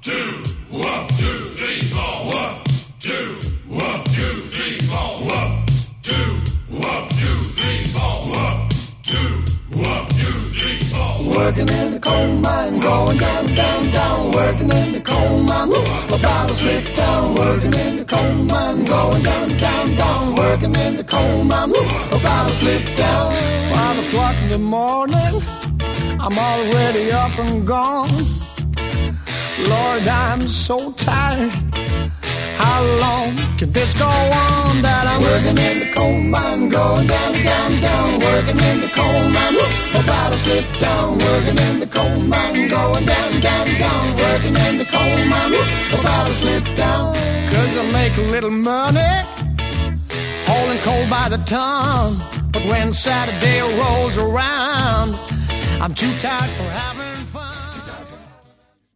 two, 1, 2, 3, 4. 1, 2, 1, 2, 3, 4. 1, 2, 1, 2, 3, 4. 1, 2, 1, 2, 3, 4. Working in the coal mine, going down, down, down. Working in the coal mine, about to slip down. Working in the coal mine, going down, down, down. Working in the coal mine, about to slip down. 5 o'clock in the morning, I'm already up and gone. Lord, I'm so tired. How long can this go on? That I'm working in the coal mine, going down, down, down. Working in the coal mine, about to slip down. Working in the coal mine, going down, down, down. Working in the coal mine, about to slip down. 'Cause I make a little money, hauling coal by the ton. But when Saturday rolls around, I'm too tired for having